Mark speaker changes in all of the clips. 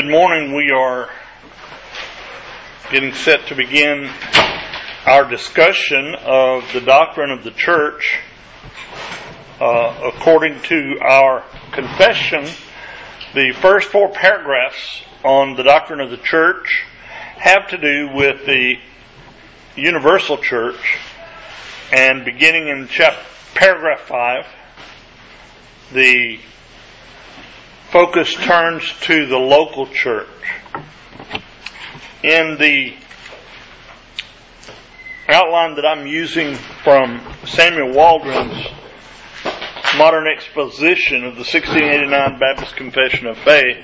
Speaker 1: Good morning. We are getting set to begin our discussion of the doctrine of the church. According to our confession, the first 4 paragraphs on the doctrine of the church have to do with the universal church, and beginning in paragraph 5, the focus turns to the local church. In the outline that I'm using from Samuel Waldron's modern exposition of the 1689 Baptist Confession of Faith,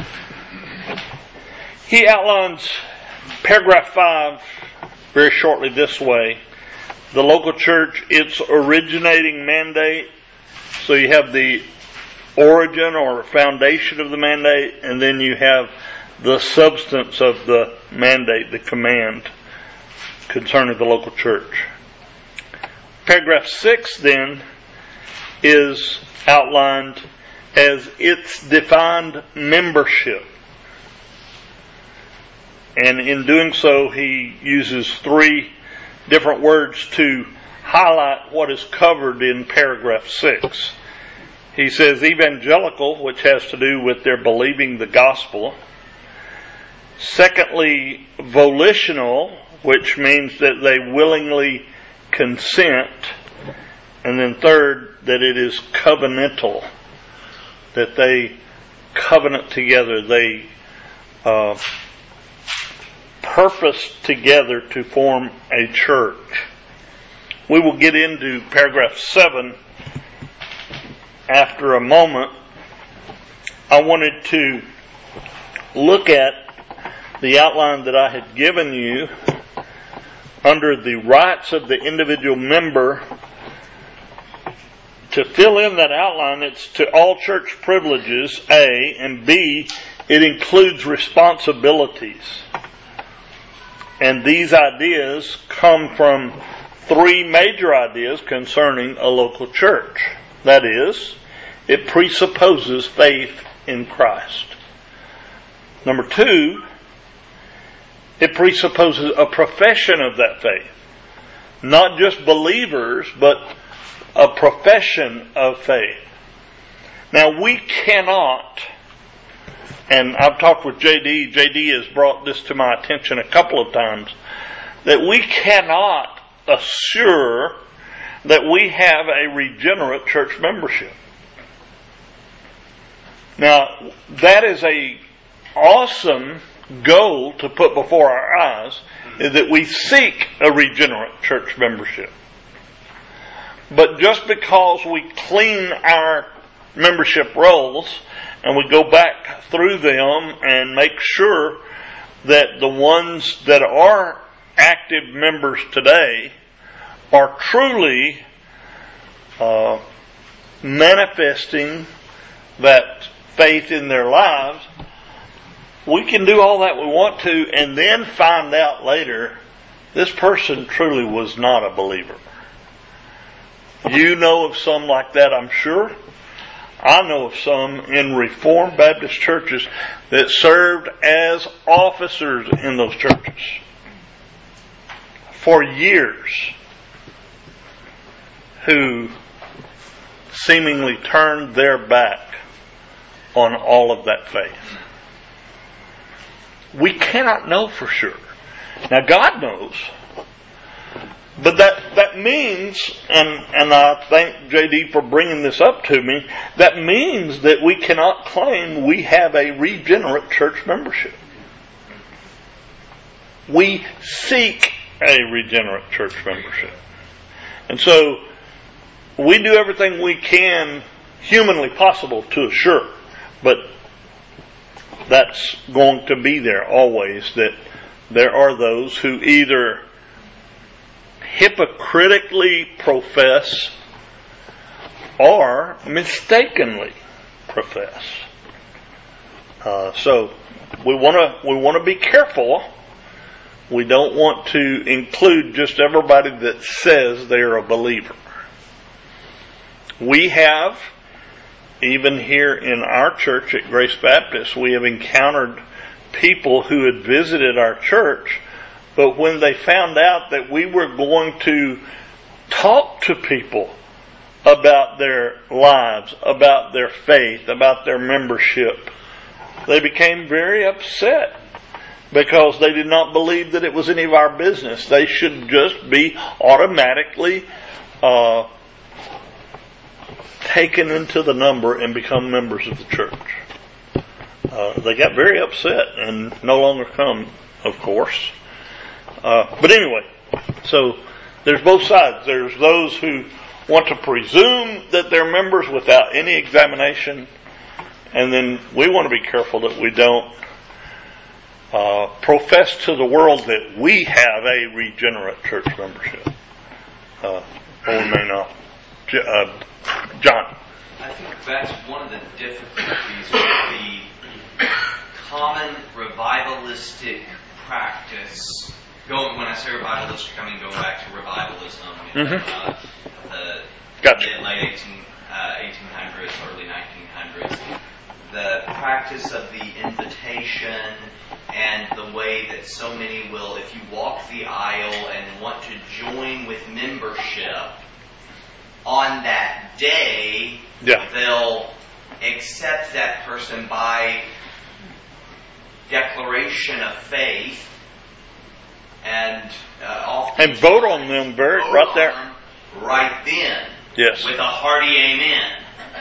Speaker 1: he outlines paragraph 5 very shortly this way: the local church, its originating mandate. So you have the origin or foundation of the mandate, and then you have the substance of the mandate, the command concerning the local church. Paragraph 6 then is outlined as its defined membership. And in doing so, he uses 3 different words to highlight what is covered in paragraph 6. He says evangelical, which has to do with their believing the gospel. Secondly, volitional, which means that they willingly consent. And then third, that it is covenantal, that they covenant together. They purpose together to form a church. We will get into paragraph 7 after a moment. I wanted to look at the outline that I had given you under the rights of the individual member. To fill in that outline, it's to all church privileges, A, and B, it includes responsibilities. And these ideas come from 3 major ideas concerning a local church. That is, it presupposes faith in Christ. Number 2, it presupposes a profession of that faith. Not just believers, but a profession of faith. Now we cannot, and I've talked with J.D. J.D. has brought this to my attention a couple of times, that we cannot assure that we have a regenerate church membership. Now, that is a awesome goal to put before our eyes, is that we seek a regenerate church membership. But just because we clean our membership rolls and we go back through them and make sure that the ones that are active members today are truly manifesting that faith in their lives, we can do all that we want to and then find out later this person truly was not a believer. You know of some like that, I'm sure. I know of some in Reformed Baptist churches that served as officers in those churches for years, who seemingly turned their back on all of that faith. We cannot know for sure. Now God knows. But that means, and I thank J.D. for bringing this up to me, that means that we cannot claim we have a regenerate church membership. We seek a regenerate church membership. And so we do everything we can humanly possible to assure, but that's going to be there always, that there are those who either hypocritically profess or mistakenly profess. So we want to be careful. We don't want to include just everybody that says they're a believer. We have, even here in our church at Grace Baptist, we have encountered people who had visited our church, but when they found out that we were going to talk to people about their lives, about their faith, about their membership, they became very upset because they did not believe that it was any of our business. They should just be automatically taken into the number and become members of the church. They got very upset and no longer come, of course. But anyway, so there's both sides. There's those who want to presume that they're members without any examination, and then we want to be careful that we don't profess to the world that we have a regenerate church membership. Or we may not. John.
Speaker 2: I think that's one of the difficulties with the common revivalistic practice. When I say revivalistic, I mean going back to revivalism in
Speaker 1: Gotcha.
Speaker 2: the late 1800s, early 1900s. The practice of the invitation and the way that so many will, if you walk the aisle and want to join with membership, on that day, they'll accept that person by declaration of faith and
Speaker 1: vote on them right there.
Speaker 2: Right then.
Speaker 1: Yes.
Speaker 2: With a hearty amen.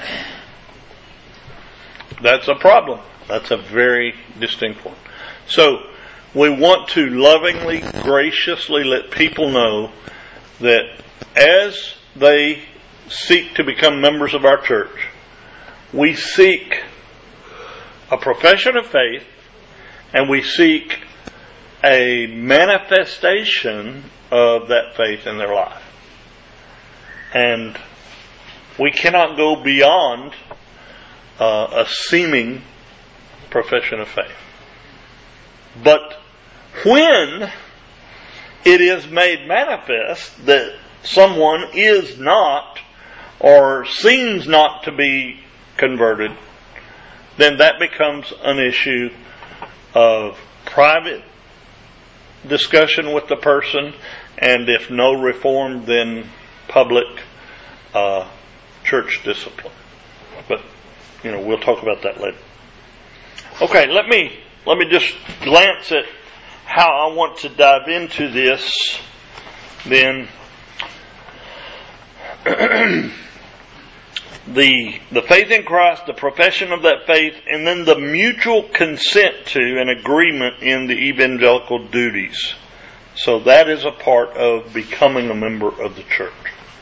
Speaker 1: That's a problem. That's a very distinct one. So, we want to lovingly, graciously let people know that as they seek to become members of our church, we seek a profession of faith and we seek a manifestation of that faith in their life. And we cannot go beyond a seeming profession of faith. But when it is made manifest that someone is not or seems not to be converted, then that becomes an issue of private discussion with the person, and if no reform, then public church discipline. But we'll talk about that later. Okay, let me just glance at how I want to dive into this then. The faith in Christ, the profession of that faith, and then the mutual consent to and agreement in the evangelical duties. So that is a part of becoming a member of the church.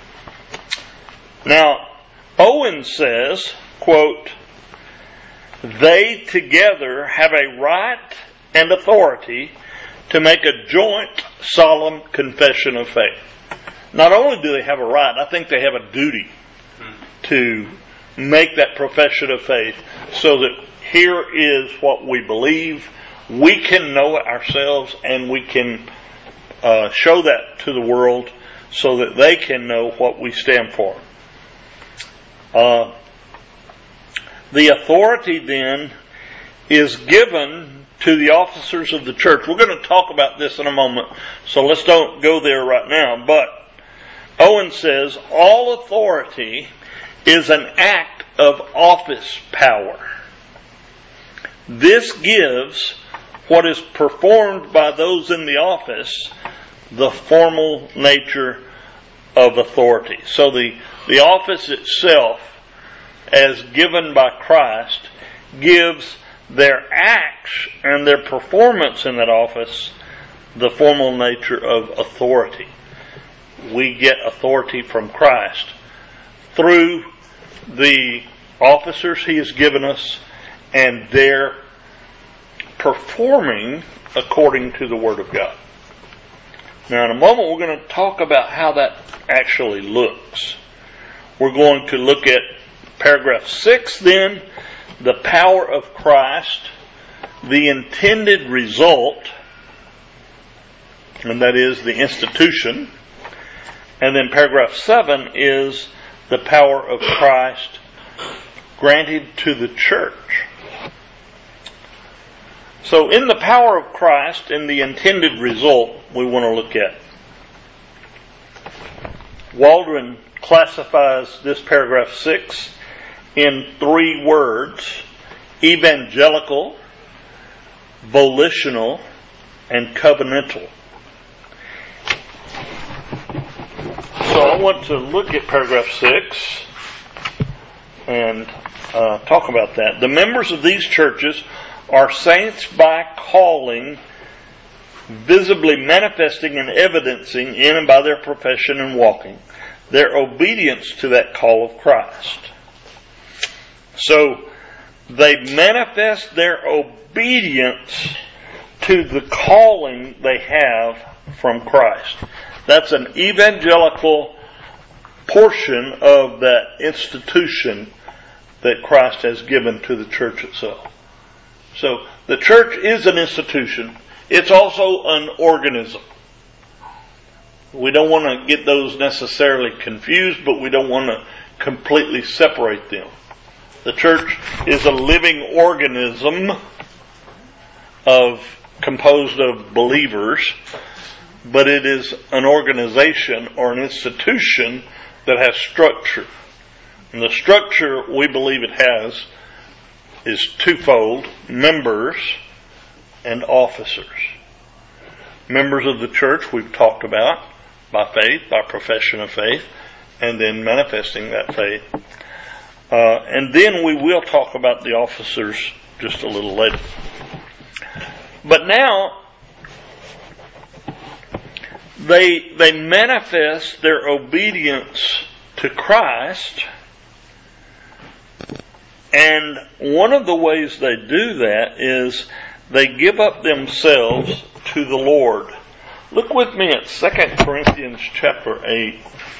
Speaker 1: Now, Owen says, quote, "They together have a right and authority to make a joint solemn confession of faith." Not only do they have a right, I think they have a duty to make that profession of faith, so that here is what we believe. We can know it ourselves, and we can show that to the world so that they can know what we stand for. The authority then is given to the officers of the church. We're going to talk about this in a moment, so let's don't go there right now. But Owen says all authority is an act of office power. This gives what is performed by those in the office the formal nature of authority. So the office itself, as given by Christ, gives their acts and their performance in that office the formal nature of authority. We get authority from Christ through the officers He has given us and their performing according to the Word of God. Now in a moment we're going to talk about how that actually looks. We're going to look at paragraph 6 then, the power of Christ, the intended result, and that is the institution. And then paragraph 7 is the power of Christ granted to the church. So in the power of Christ and the intended result we want to look at. Waldron classifies this paragraph 6 in 3 words: evangelical, volitional, and covenantal. So I want to look at paragraph 6 and talk about that. The members of these churches are saints by calling, visibly manifesting and evidencing in and by their profession and walking their obedience to that call of Christ. So they manifest their obedience to the calling they have from Christ. That's an evangelical portion of that institution that Christ has given to the church itself. So the church is an institution. It's also an organism. We don't want to get those necessarily confused, but we don't want to completely separate them. The church is a living organism composed of believers, but it is an organization or an institution that has structure. And the structure we believe it has is twofold: members and officers. Members of the church we've talked about by faith, by profession of faith, and then manifesting that faith. And then we will talk about the officers just a little later. But now, they manifest their obedience to Christ, and one of the ways they do that is they give up themselves to the Lord. Look with me at 2 Corinthians chapter 8.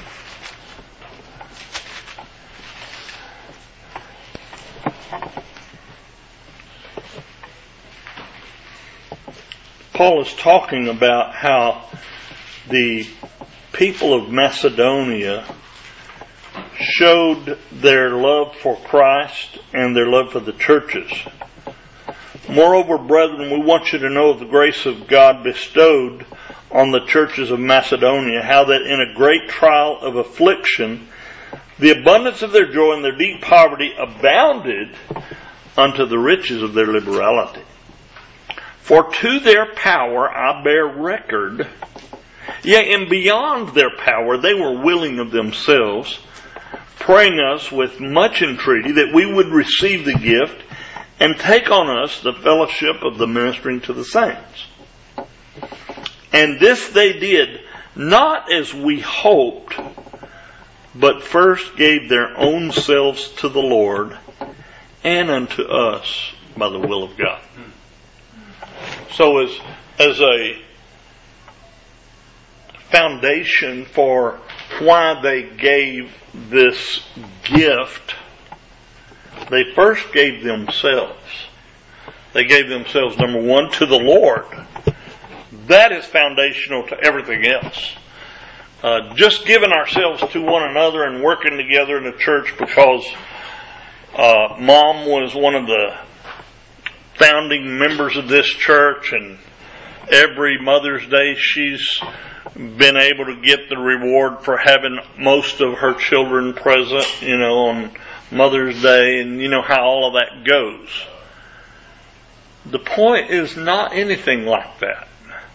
Speaker 1: Paul is talking about how the people of Macedonia showed their love for Christ and their love for the churches. Moreover, brethren, we want you to know of the grace of God bestowed on the churches of Macedonia, how that in a great trial of affliction, the abundance of their joy and their deep poverty abounded unto the riches of their liberality. For to their power I bear record, yea, and beyond their power they were willing of themselves, praying us with much entreaty that we would receive the gift and take on us the fellowship of the ministering to the saints. And this they did, not as we hoped, but first gave their own selves to the Lord and unto us by the will of God. So as a foundation for why they gave this gift, they first gave themselves. They gave themselves, number one, to the Lord. That is foundational to everything else. Just giving ourselves to one another and working together in the church because Mom was one of the founding members of this church, and every Mother's Day she's been able to get the reward for having most of her children present, on Mother's Day, and you know how all of that goes. The point is not anything like that.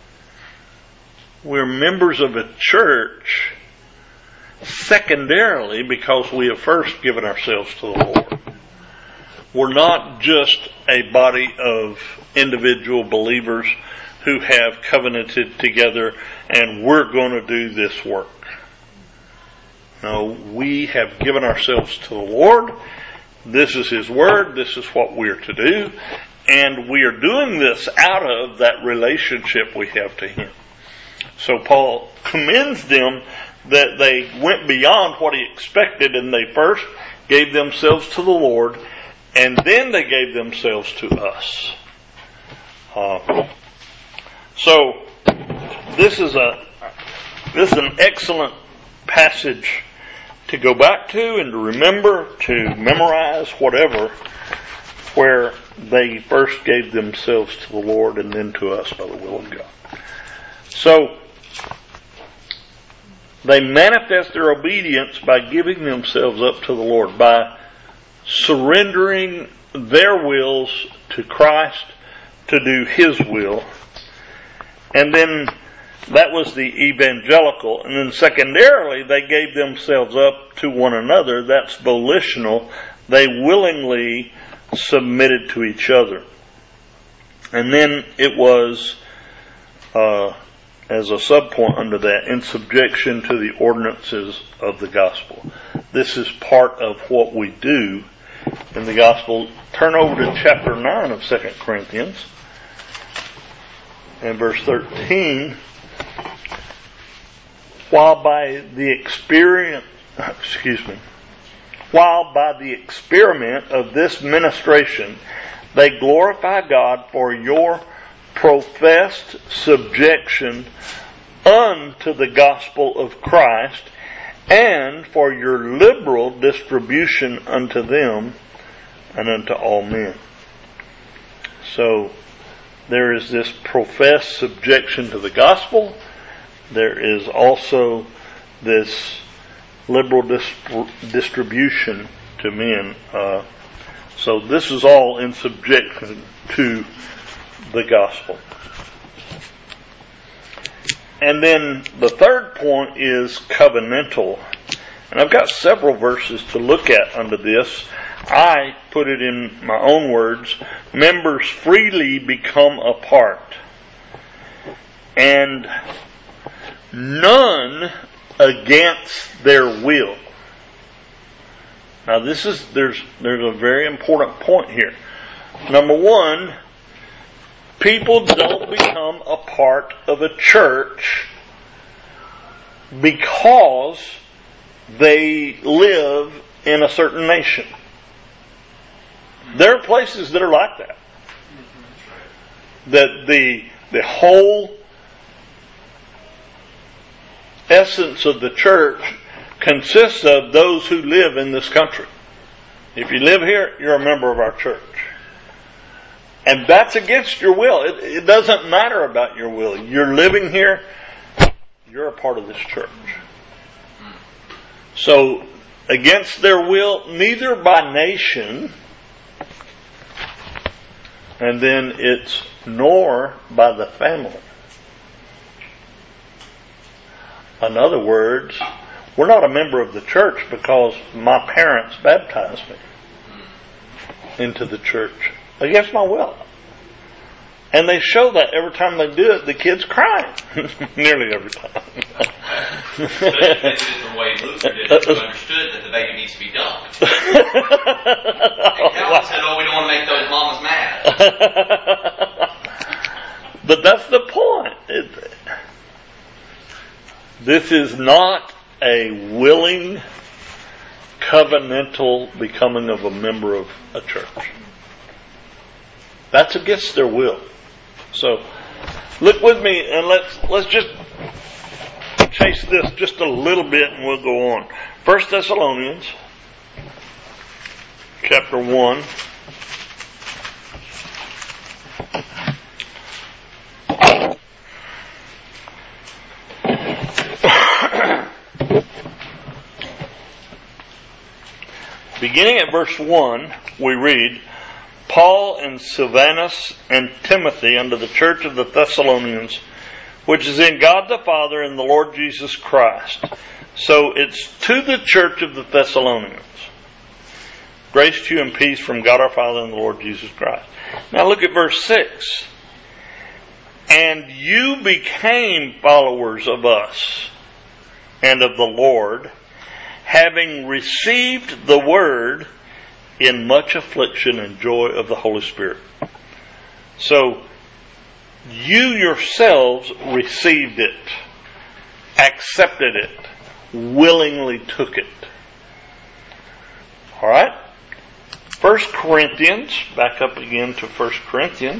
Speaker 1: We're members of a church secondarily because we have first given ourselves to the Lord. We're not just a body of individual believers who have covenanted together and we're going to do this work. No, we have given ourselves to the Lord. This is His Word. This is what we're to do. And we are doing this out of that relationship we have to Him. So Paul commends them that they went beyond what he expected, and they first gave themselves to the Lord, and then they gave themselves to us. So this is an excellent passage to go back to and to remember, to memorize, whatever, where they first gave themselves to the Lord and then to us by the will of God. So, they manifest their obedience by giving themselves up to the Lord, by surrendering their wills to Christ to do His will. And then that was the evangelical. And then secondarily, they gave themselves up to one another. That's volitional. They willingly submitted to each other. And then it was, as a subpoint under that, in subjection to the ordinances of the gospel. This is part of what we do in the gospel. Turn over to chapter 9 of 2 Corinthians and verse 13. While by the experiment of this ministration they glorify God for your professed subjection unto the gospel of Christ, and for your liberal distribution unto them and unto all men. So there is this professed subjection to the gospel. There is also this liberal distribution to men. So this is all in subjection to the gospel. And then the third point is covenantal. And I've got several verses to look at under this. I put it in my own words. Members freely become a part, and none against their will. Now there's a very important point here. Number one, people don't become a part of a church because they live in a certain nation. There are places that are like that. That the whole essence of the church consists of those who live in this country. If you live here, you're a member of our church. And that's against your will. It doesn't matter about your will. You're living here, you're a part of this church. So, against their will, neither by nation, and then it's nor by the family. In other words, we're not a member of the church because my parents baptized me into the church against my will. And they show that every time they do it, the kids cry. Nearly every time.
Speaker 2: But if they did it the way Luther did it, who understood that the baby needs to be dunked. And Calvin said, we don't want to make those mamas mad.
Speaker 1: But that's the point. This is not a willing, covenantal becoming of a member of a church. That's against their will. So, look with me and let's just chase this just a little bit and we'll go on. 1 Thessalonians chapter 1. Beginning at verse 1, we read, Paul and Silvanus and Timothy unto the church of the Thessalonians, which is in God the Father and the Lord Jesus Christ. So it's to the church of the Thessalonians. Grace to you and peace from God our Father and the Lord Jesus Christ. Now look at verse 6. And you became followers of us and of the Lord, having received the word in much affliction and joy of the Holy Spirit. So, you yourselves received it, accepted it, willingly took it. Alright? 1 Corinthians, back up again to 1 Corinthians.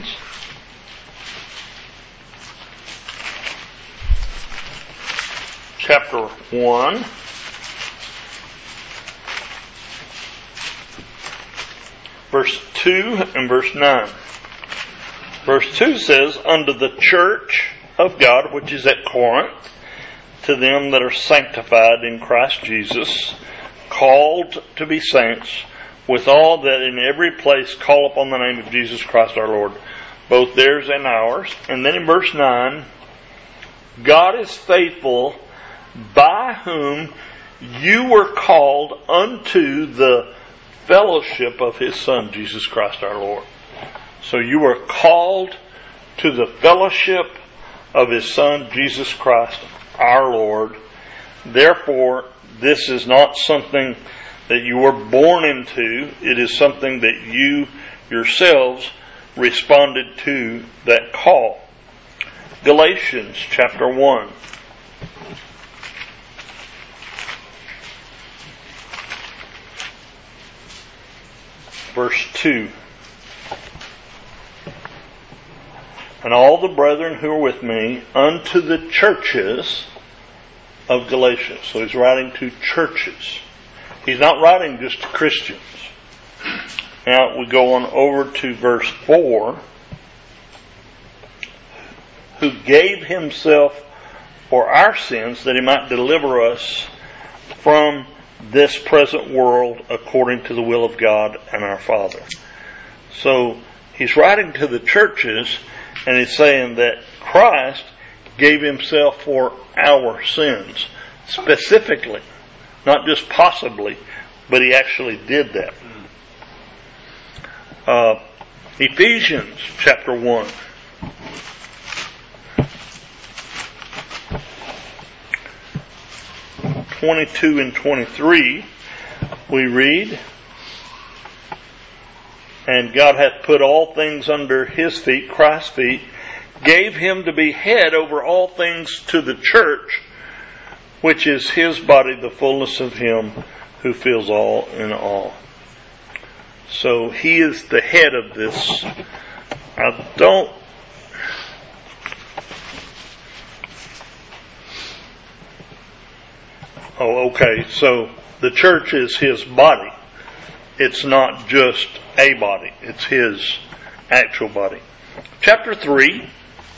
Speaker 1: Chapter 1. verse 2 and verse 9. Verse 2 says, unto the church of God, which is at Corinth, to them that are sanctified in Christ Jesus, called to be saints, with all that in every place call upon the name of Jesus Christ our Lord, both theirs and ours. And then in verse 9, God is faithful, by whom you were called unto the fellowship of His Son, Jesus Christ our Lord. So you were called to the fellowship of His Son, Jesus Christ our Lord. Therefore, this is not something that you were born into. It is something that you yourselves responded to that call. Galatians chapter 1. Verse 2. And all the brethren who are with me unto the churches of Galatia. So he's writing to churches. He's not writing just to Christians. Now we go on over to verse 4. Who gave Himself for our sins that He might deliver us from this present world according to the will of God and our Father. So he's writing to the churches, and he's saying that Christ gave Himself for our sins. Specifically. Not just possibly, but He actually did that. Ephesians chapter 1. 22 and 23, we read, and God hath put all things under His feet, Christ's feet, gave Him to be head over all things to the church, which is His body, the fullness of Him who fills all in all. So He is the head of this. So the church is His body. It's not just a body. It's His actual body. Chapter 3.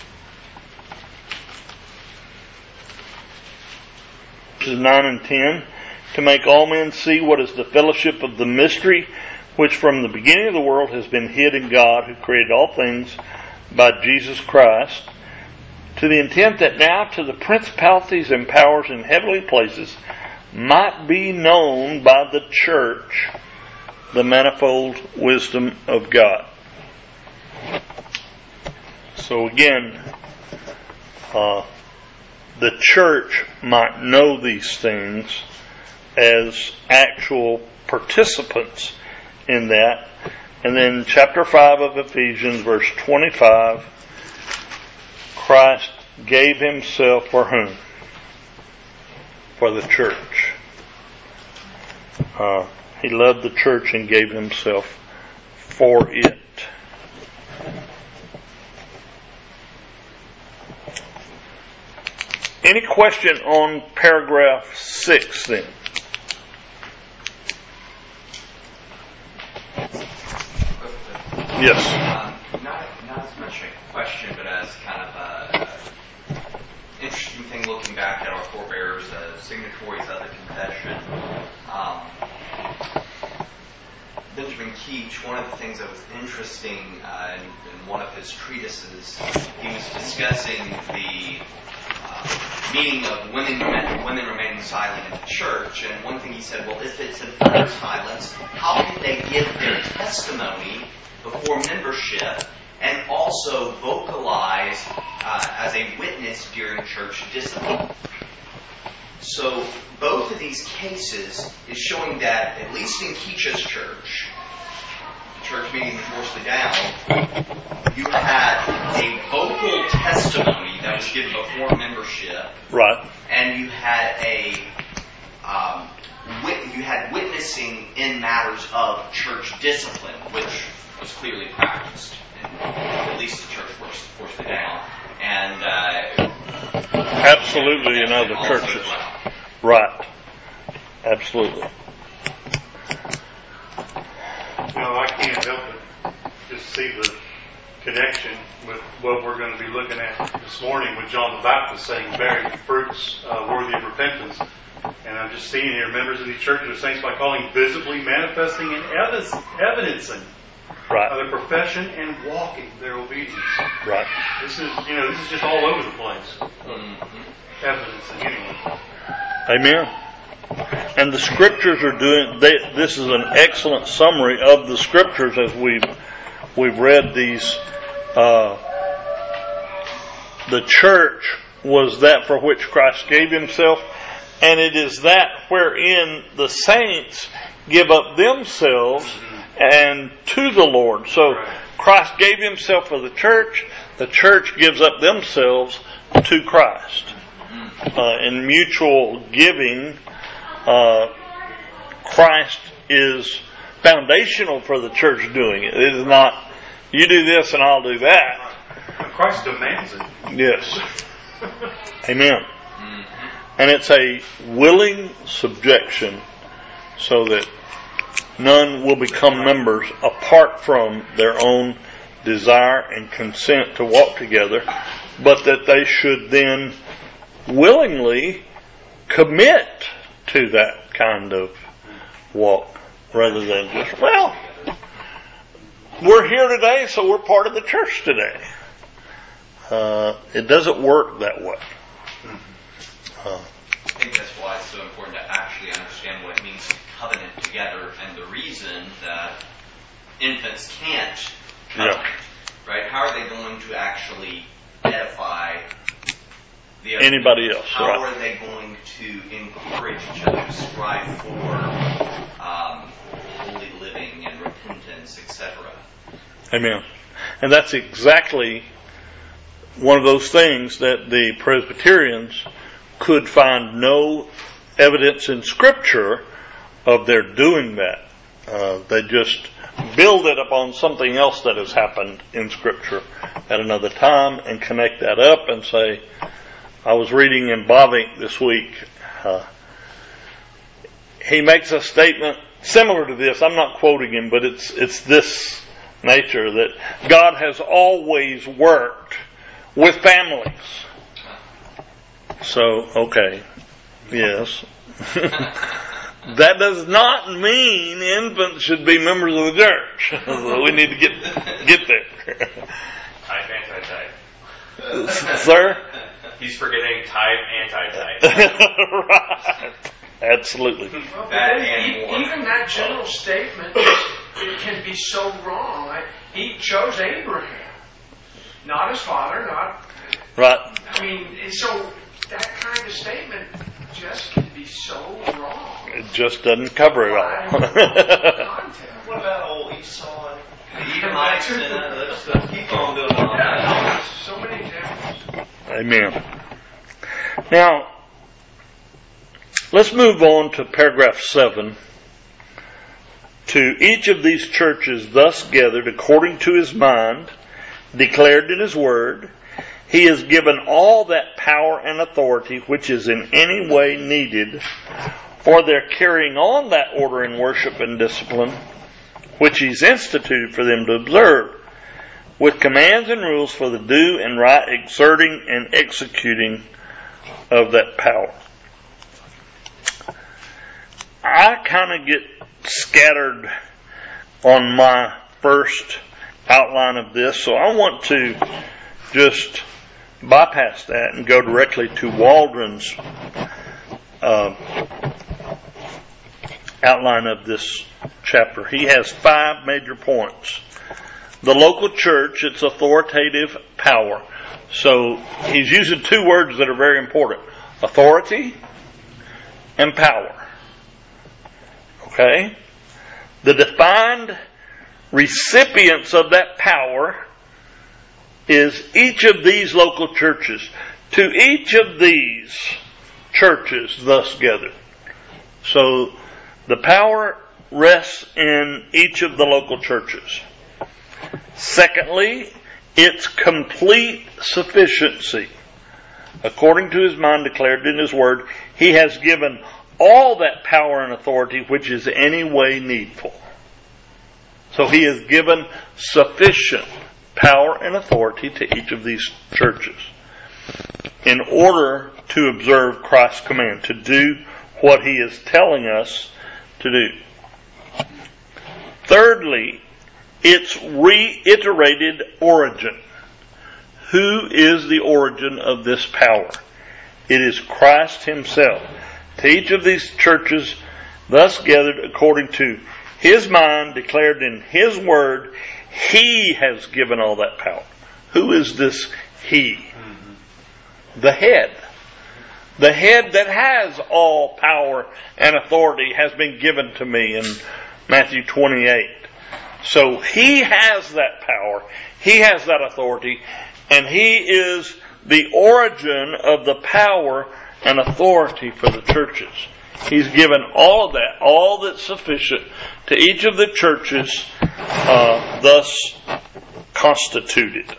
Speaker 1: Verses 9 and 10. To make all men see what is the fellowship of the mystery, which from the beginning of the world has been hid in God, who created all things by Jesus Christ, to the intent that now to the principalities and powers in heavenly places might be known by the church the manifold wisdom of God. So again, the church might know these things as actual participants in that. And then chapter 5 of Ephesians, verse 25, Christ gave Himself for whom? For the church. He loved the church and gave Himself for it. Any question on paragraph 6 then? Yes.
Speaker 2: Not as much a question, but as kind of a interesting thing looking back at our forebears, signatories of the confession. Benjamin Keach, one of the things that was interesting in one of his treatises, he was discussing the meaning of women remaining silent in the church. And one thing he said, well, if it's an utter silence, how can they give their testimony before membership and also vocalize as a witness during church discipline? So both of these cases is showing that, at least in Keach's church, the church meeting was mostly down, you had a vocal testimony that was given before membership.
Speaker 1: Right. And
Speaker 2: you had witnessing in matters of church discipline, which was clearly practiced, at least the church forced it down. And
Speaker 1: absolutely in other churches.
Speaker 2: Well.
Speaker 1: Right. Absolutely.
Speaker 3: Like can't help but just see the connection with what we're going to be looking at this morning with John the Baptist saying, bearing fruits worthy of repentance. And I'm just seeing here, members of these churches are saints by calling, visibly manifesting and evidencing their profession and walking their obedience.
Speaker 1: Right.
Speaker 3: This is just all over the place. Evidencing anyway.
Speaker 1: Amen. And the Scriptures are doing. This is an excellent summary of the Scriptures as we've read these. The church was that for which Christ gave Himself, and it is that wherein the saints give up themselves and to the Lord. So Christ gave Himself for the church gives up themselves to Christ. In mutual giving, Christ is foundational for the church doing it. It is not, you do this and I'll do that.
Speaker 3: Christ demands it.
Speaker 1: Yes. Amen. And it's a willing subjection so that none will become members apart from their own desire and consent to walk together, but that they should then willingly commit to that kind of walk rather than just, well, we're here today, so we're part of the church today. It doesn't work that way.
Speaker 2: I think that's why it's so important to actually understand what it means to covenant together, and the reason that infants can't covenant, right? How are they going to actually edify the other
Speaker 1: anybody
Speaker 2: people?
Speaker 1: else?
Speaker 2: How are they going to encourage each other to strive for holy living and repentance, etc.?
Speaker 1: Amen. And that's exactly one of those things that the Presbyterians could find no evidence in Scripture of their doing that. They just build it upon something else that has happened in Scripture at another time and connect that up and say, I was reading in Bavinck this week, he makes a statement similar to this. I'm not quoting him, but it's this nature that God has always worked with families. So, okay, yes. That does not mean infants should be members of the church. So we need to get there.
Speaker 4: Type, anti-type.
Speaker 1: Sir?
Speaker 4: He's forgetting type, anti-type.
Speaker 1: Right. Absolutely.
Speaker 5: Well, even that general statement, it can be so wrong. He chose Abraham, not his father, not...
Speaker 1: Right.
Speaker 5: I mean, so that kind of statement just can be so wrong.
Speaker 1: It just doesn't cover it all.
Speaker 2: What about old Esau and the Edomites and other stuff? Keep on doing all that.
Speaker 5: So many examples.
Speaker 1: Amen. Now, let's move on to paragraph 7. To each of these churches thus gathered according to his mind, declared in his word, he has given all that power and authority which is in any way needed for their carrying on that order in worship and discipline which he's instituted for them to observe, with commands and rules for the due and right exerting and executing of that power. I kind of get scattered on my first outline of this, so I want to just bypass that and go directly to Waldron's outline of this chapter. He has 5 major points. The local church, its authoritative power. So he's using 2 words that are very important. Authority and power. Okay? The defined recipients of that power is each of these local churches. To each of these churches thus gathered. So the power rests in each of the local churches. Secondly, its complete sufficiency. According to his mind declared in his word, he has given all that power and authority which is any way needful. So He has given sufficient power and authority to each of these churches in order to observe Christ's command, to do what He is telling us to do. Thirdly, its reiterated origin. Who is the origin of this power? It is Christ Himself. To each of these churches thus gathered according to His mind, declared in His word, He has given all that power. Who is this He? The head. The head that has all power and authority has been given to me in Matthew 28. So He has that power. He has that authority. And He is the origin of the power and authority for the churches. He's given all of that, all that's sufficient to each of the churches thus constituted.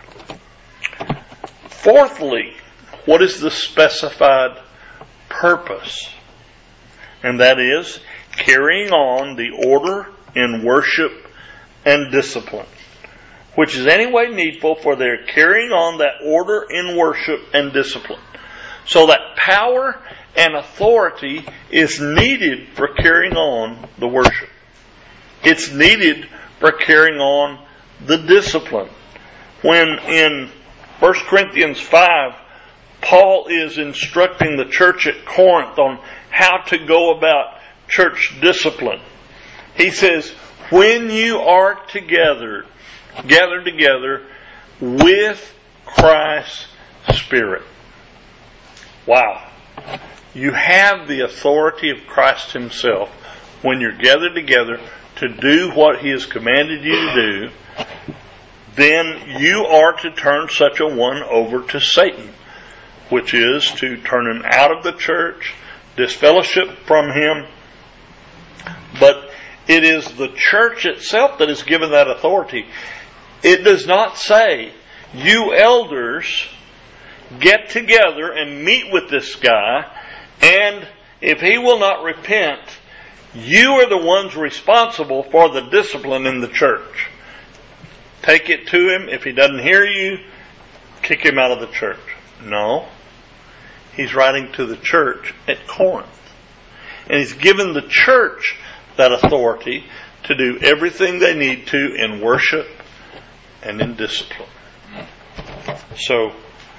Speaker 1: Fourthly, what is the specified purpose? And that is carrying on the order in worship and discipline, which is any way needful for their carrying on that order in worship and discipline. So that power and authority is needed for carrying on the worship. It's needed for carrying on the discipline. When in 1 Corinthians 5, Paul is instructing the church at Corinth on how to go about church discipline. He says, when you are gathered together with Christ's Spirit. Wow. You have the authority of Christ Himself when you're gathered together to do what He has commanded you to do. Then you are to turn such a one over to Satan, which is to turn him out of the church, disfellowship from him. But it is the church itself that is given that authority. It does not say, you elders get together and meet with this guy, and if he will not repent, you are the ones responsible for the discipline in the church. Take it to him. If he doesn't hear you, kick him out of the church. No. He's writing to the church at Corinth. And he's given the church that authority to do everything they need to in worship and in discipline. So,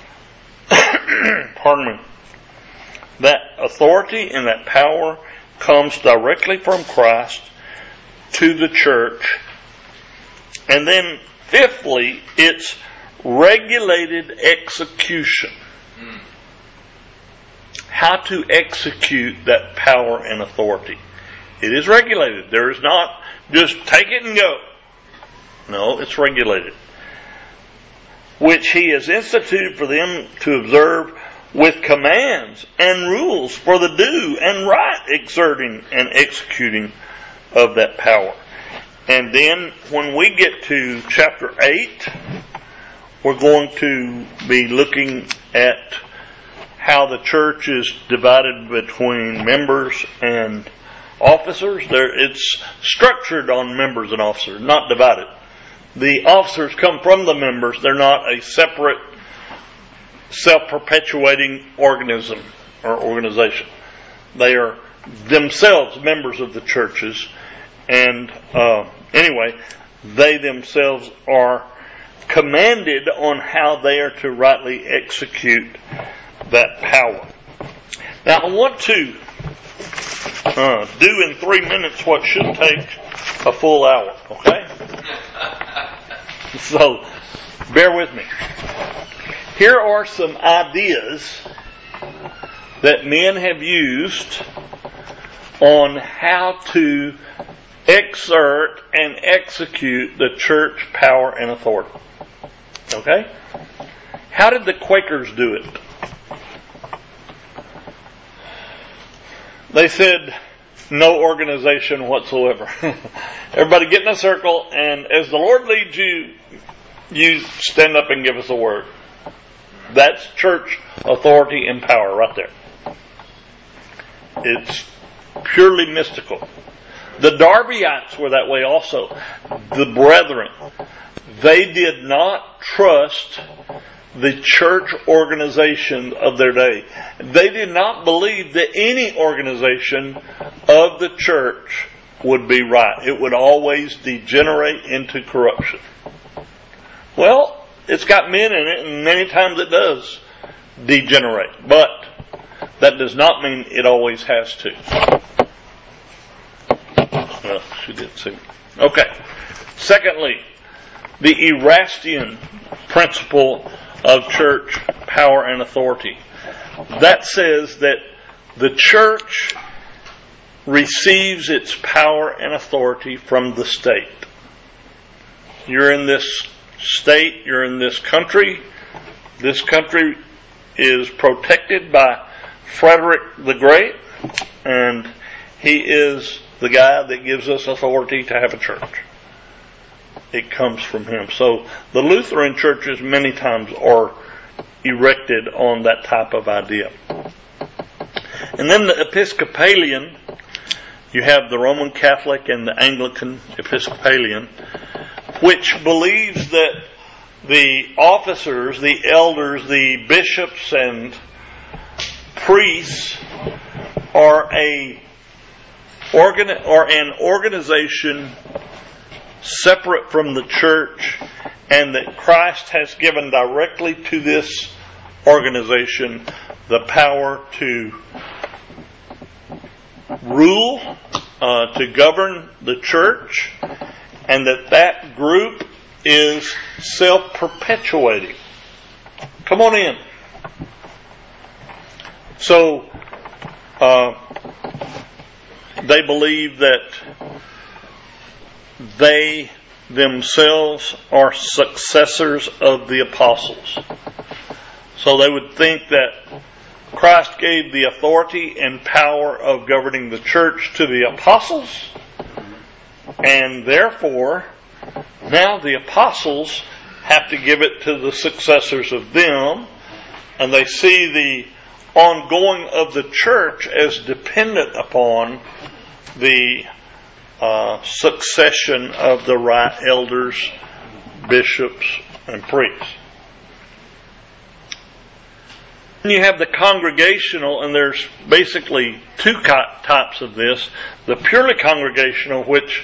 Speaker 1: pardon me, that authority and that power comes directly from Christ to the church. And then, fifthly, it's regulated execution. How to execute that power and authority. It is regulated. There is not just take it and go. No, it's regulated. Which He has instituted for them to observe with commands and rules for the due and right exerting and executing of that power. And then when we get to chapter 8, we're going to be looking at how the church is divided between members and officers. It's structured on members and officers, not divided. The officers come from the members. They're not a separate, self-perpetuating organism or organization. They are themselves members of the churches. And anyway, they themselves are commanded on how they are to rightly execute that power. Now I want to do in 3 minutes what should take a full hour, okay? So, bear with me. Here are some ideas that men have used on how to exert and execute the church power and authority. Okay? How did the Quakers do it? They said, no organization whatsoever. Everybody get in a circle, and as the Lord leads you, you stand up and give us a word. That's church authority and power right there. It's purely mystical. The Darbyites were that way also. The brethren. They did not trust the church organization of their day. They did not believe that any organization of the church would be right. It would always degenerate into corruption. Well, it's got men in it, and many times it does degenerate. But that does not mean it always has to. Well, she did see. Okay. Secondly, the Erastian principle of church power and authority. That says that the church receives its power and authority from the state. You're in this state, you're in this country. This country is protected by Frederick the Great, and he is the guy that gives us authority to have a church. It comes from him. So the Lutheran churches many times are erected on that type of idea. And then the Episcopalian, you have the Roman Catholic and the Anglican Episcopalian, which believes that the officers, the elders, the bishops and priests are an organization separate from the church, and that Christ has given directly to this organization the power to rule, to govern the church, and that group is self-perpetuating. Come on in. So, they believe that they themselves are successors of the apostles. So they would think that Christ gave the authority and power of governing the church to the apostles, and therefore now the apostles have to give it to the successors of them, and they see the ongoing of the church as dependent upon the succession of the right elders, bishops, and priests. And you have the congregational, and there's basically two types of this. The purely congregational, which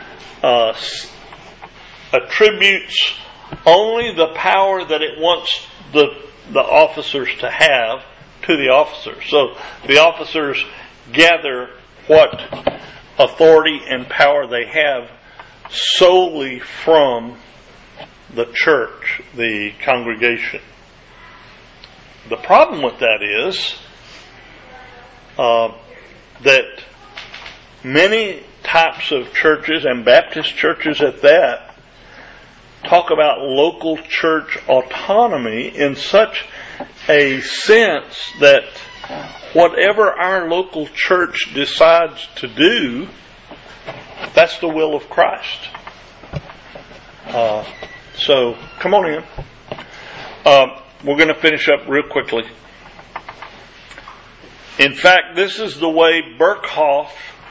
Speaker 1: attributes only the power that it wants the officers to have to the officers. So the officers gather what authority and power they have solely from the church, the congregation. The problem with that is that many types of churches, and Baptist churches at that, talk about local church autonomy in such a sense that whatever our local church decides to do, that's the will of Christ. So, come on in. We're going to finish up real quickly. In fact, this is the way Berkhoff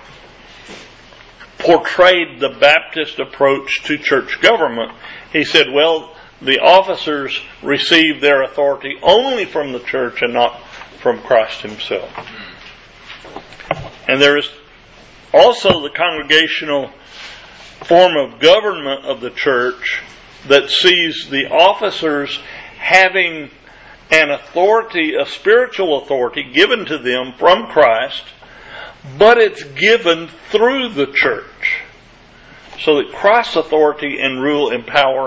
Speaker 1: portrayed the Baptist approach to church government. He said, well, the officers receive their authority only from the church and not from Christ himself. And there is also the congregational form of government of the church that sees the officers having an authority, a spiritual authority given to them from Christ, but it's given through the church. So that Christ's authority and rule and power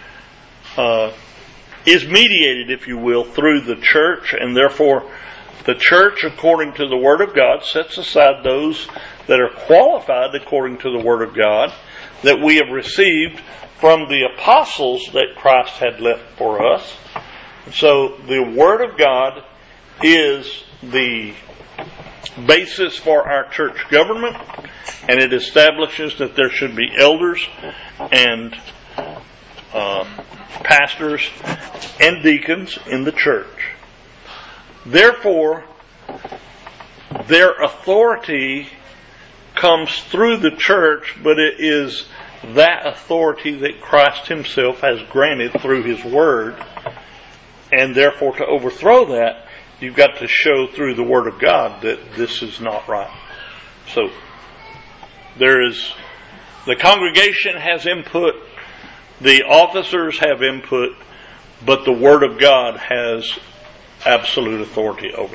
Speaker 1: is mediated, if you will, through the church, and therefore the church, according to the Word of God, sets aside those that are qualified according to the Word of God that we have received from the apostles that Christ had left for us. So the Word of God is the basis for our church government, and it establishes that there should be elders and pastors and deacons in the church. Therefore, their authority comes through the church, but it is that authority that Christ himself has granted through his word. And therefore, to overthrow that, you've got to show through the word of God that this is not right. So, the congregation has input, the officers have input, but the word of God has absolute authority over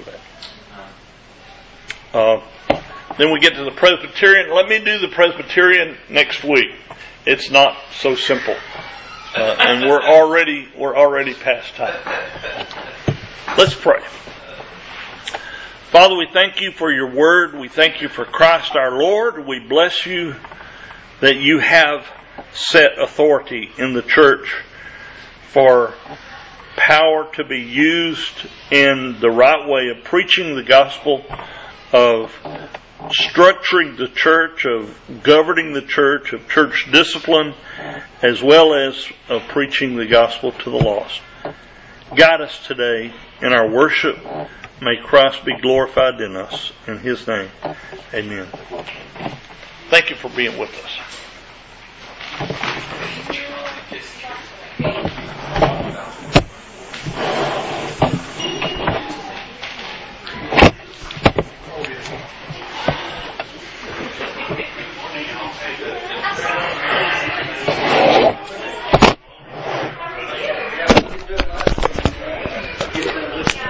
Speaker 1: that. Then we get to the Presbyterian. Let me do the Presbyterian next week. It's not so simple. And we're already past time. Let's pray. Father, we thank you for your word. We thank you for Christ our Lord. We bless you that you have set authority in the church for power to be used in the right way of preaching the gospel, of structuring the church, of governing the church, of church discipline, as well as of preaching the gospel to the lost. Guide us today in our worship. May Christ be glorified in us. In his name, amen. Thank you for being with us.